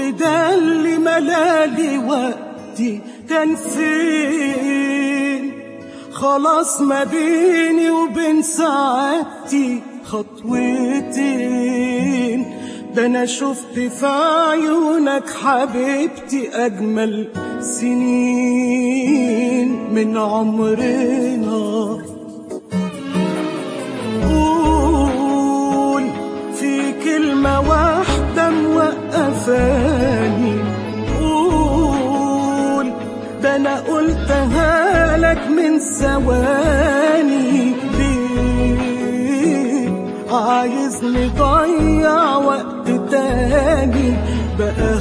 ده اللي ملالي وقتي كان فين؟ خلاص ما بيني وبين سعادتي خطوتين. ده انا شفت في عيونك حبيبتي اجمل سنين من عمرنا. قول في كلمة واحدة موقفاني، قول ده انا قلتها لك من ثواني. ليه عايزني ضيع وقت تاني؟ بقى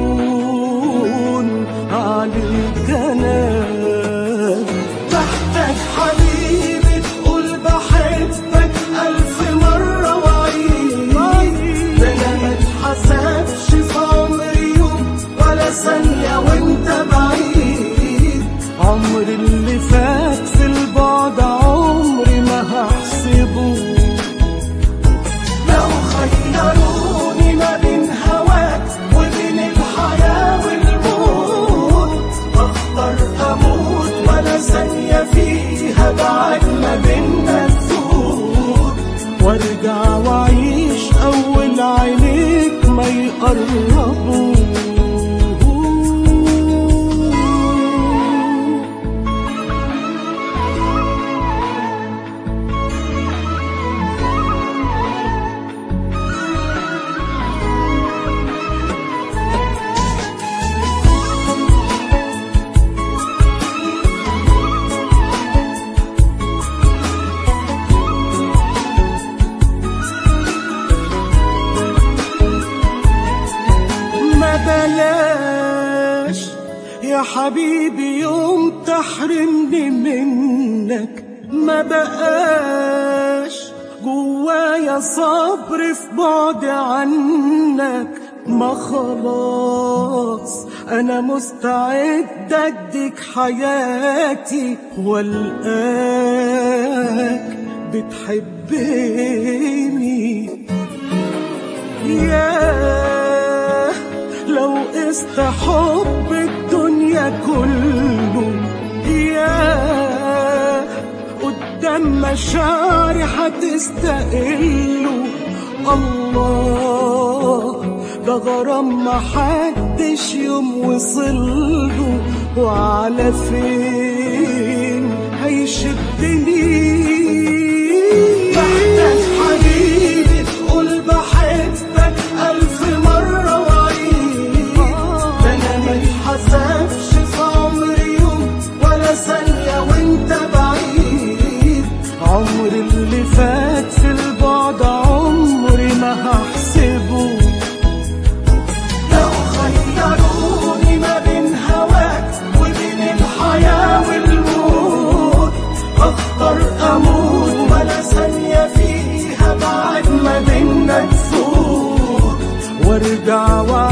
هون عليك انا. بحتاج حبيبي تقول بحبك 1000 مرة وعيد. ده انا ما اتحسبش في عمري يوم ولا ثانية وانت بعيد. عمري اللي فات في البعد عمري ما هحسبه. لو خيروني ما بين هواك وبين الحياة والموت، اختار اموت ولا ثانية فيها بعد ما بينا تفوت. وارجع واعيش اول عينيك ما يقربوا. بلاش يا حبيبي يوم تحرمني منك. ما بقاش جوايا صبر في بعد عنك. ما خلاص انا مستعد اديك حياتي والقاك بتحبني. ياه لو قست حب الدنيا كله، ياه قدام مشاعري هتستقله. الله ده غرام محدش يوم وصله، وعلى فين هيشدني؟ بحتاج حبيبي تقول بحبك 1000 مرة وعيد. ده انا ما اتحسبش في عمري يوم ولا ثانية وانت بعيد. عمري اللي فات في البعد عمري ما هحسبه. لو خيروني ما بين هواك وبين الحياة والموت، اختار اموت ولا ثانية فيها بعد ما بينا تفوت. وارجع